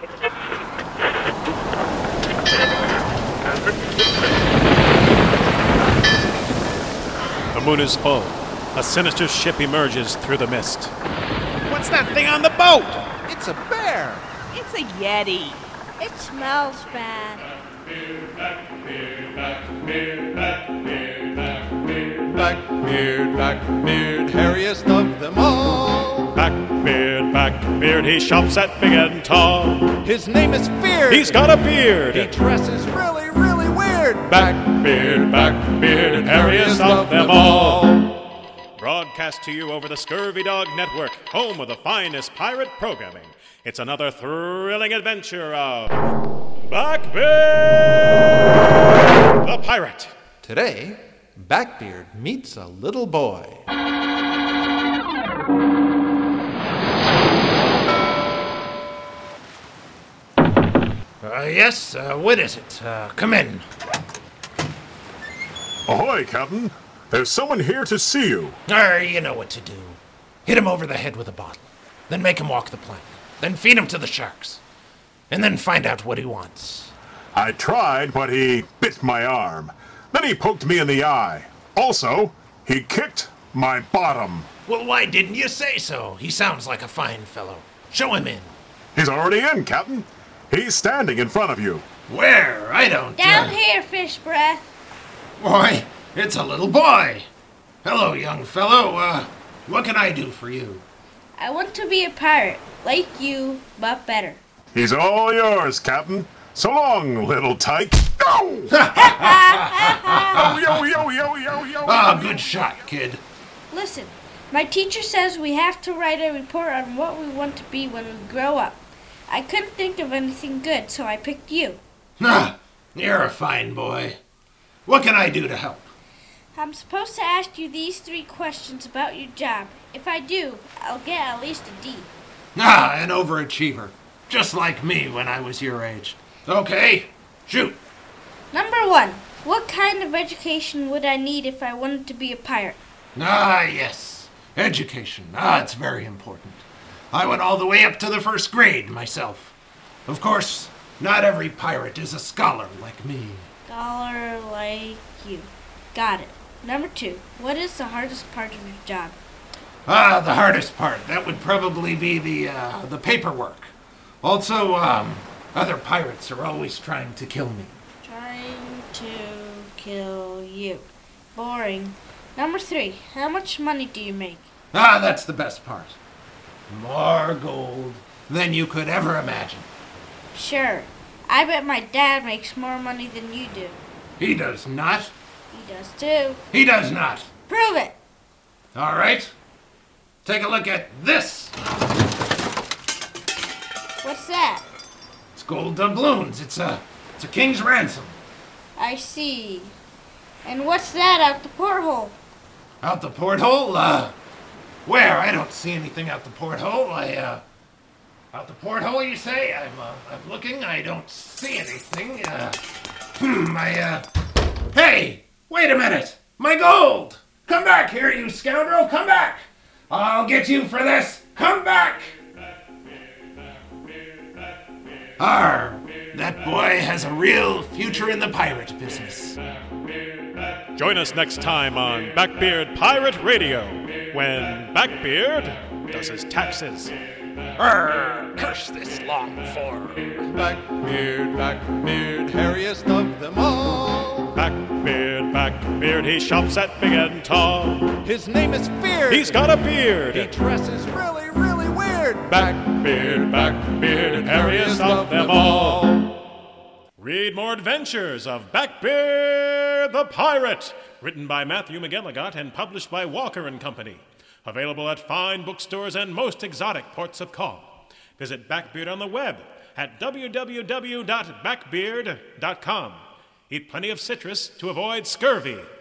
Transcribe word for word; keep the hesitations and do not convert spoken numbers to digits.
The moon is full. A sinister ship emerges through the mist. What's that thing on the boat? It's a bear. It's a Yeti. It smells bad. Blackbeard, Blackbeard, hairiest of them all. Blackbeard, Blackbeard, he shops at Big and Tall. His name is Feared. He's got a beard. He dresses really, really weird. Blackbeard, Blackbeard, hairiest of them all. Broadcast to you over the Scurvy Dog Network, home of the finest pirate programming. It's another thrilling adventure of Blackbeard the Pirate. Today, Blackbeard meets a little boy. Uh, yes, uh, what is it? Uh, come in. Ahoy, Captain. There's someone here to see you. Er, you know what to do. Hit him over the head with a bottle. Then make him walk the plank. Then feed him to the sharks. And then find out what he wants. I tried, but he bit my arm. Then he poked me in the eye. Also, he kicked my bottom. Well, why didn't you say so? He sounds like a fine fellow. Show him in. He's already in, Captain. He's standing in front of you. Where? I don't... Down uh... here, Fish Breath. Why, it's a little boy. Hello, young fellow. Uh, what can I do for you? I want to be a pirate, like you, but better. He's all yours, Captain. So long, little tyke. Go! yo, yo, yo, yo, yo. Ah, good shot, kid. Listen, my teacher says we have to write a report on what we want to be when we grow up. I couldn't think of anything good, so I picked you. Ah, you're a fine boy. What can I do to help? I'm supposed to ask you these three questions about your job. If I do, I'll get at least a D. Ah, an overachiever. Just like me when I was your age. Okay, shoot. Number one, what kind of education would I need if I wanted to be a pirate? Ah, yes. Education. Ah, it's very important. I went all the way up to the first grade myself. Of course, not every pirate is a scholar like me. Scholar like you. Got it. Number two, what is the hardest part of your job? Ah, the hardest part. That would probably be the, uh, the paperwork. Also, um, other pirates are always trying to kill me. Trying to kill you. Boring. Number three, how much money do you make? Ah, that's the best part. More gold than you could ever imagine. Sure. I bet my dad makes more money than you do. He does not. He does too. He does not. Prove it. All right. Take a look at this. What's that? It's gold doubloons. It's a, it's a king's ransom. I see. And what's that out the porthole? Out the porthole? Uh, where? I don't see anything out the porthole. I, uh, out the porthole, you say? I'm, uh, I'm looking. I don't see anything. Uh, hmm, I, uh, hey! Wait a minute! My gold! Come back here, you scoundrel! Come back! I'll get you for this! Come back! Arr! That boy has a real future in the pirate business. Join us next time on Blackbeard Pirate Radio, when Blackbeard does his taxes. Arr! Curse this long form. Blackbeard, Blackbeard, hairiest of them all. Blackbeard, Blackbeard, he shops at Big and Tall. His name is Feared. He's got a beard. He dresses really, really weird. Blackbeard, Blackbeard, hairiest of them all. Read more adventures of Blackbeard the Pirate, written by Matthew McGilligot and published by Walker and Company. Available at fine bookstores and most exotic ports of call. Visit Blackbeard on the web at w w w dot blackbeard dot com. Eat plenty of citrus to avoid scurvy.